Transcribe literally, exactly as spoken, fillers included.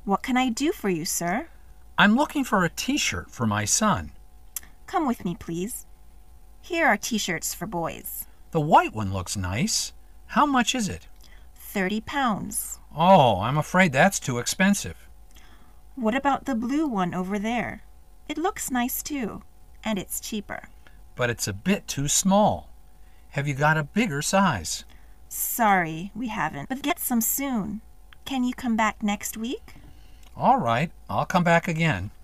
What can I do for you, sir? I'm looking for a t-shirt for my son. Come with me, please. Here are t-shirts for boys. The white one looks nice. How much is it? Thirty pounds. Oh, I'm afraid that's too expensive. What about the blue one over there? It looks nice too, and it's cheaper. But it's a bit too small. Have you got a bigger size? Sorry, we haven't, but get some soon. Can you come back next week? All right, I'll come back again.